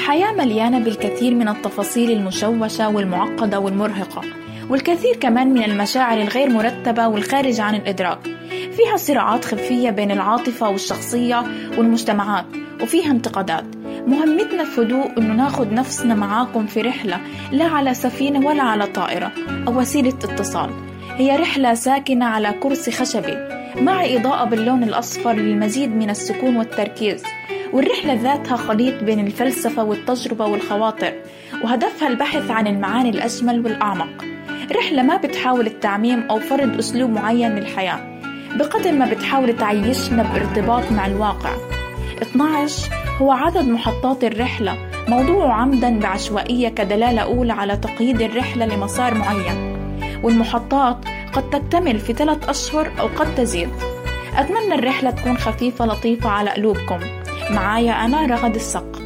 الحياة مليانة بالكثير من التفاصيل المشوشة والمعقدة والمرهقة، والكثير كمان من المشاعر الغير مرتبة والخارج عن الإدراك. فيها صراعات خفية بين العاطفة والشخصية والمجتمعات، وفيها انتقادات. مهمتنا في هدوء إنه ناخد نفسنا معاكم في رحلة، لا على سفينة ولا على طائرة أو وسيلة اتصال. هي رحلة ساكنة على كرسي خشبي مع إضاءة باللون الأصفر للمزيد من السكون والتركيز. والرحلة ذاتها خليط بين الفلسفة والتجربة والخواطر، وهدفها البحث عن المعاني الأجمل والأعمق. رحلة ما بتحاول التعميم أو فرض أسلوب معين للحياة، بقدر ما بتحاول تعيشنا بارتباط مع الواقع. 12 هو عدد محطات الرحلة، موضوع عمدا بعشوائية كدلالة أولى على تقييد الرحلة لمسار معين، والمحطات قد تكتمل في 3 أشهر أو قد تزيد. أتمنى الرحلة تكون خفيفة لطيفة على قلوبكم. معايا أنا رغد الصقر.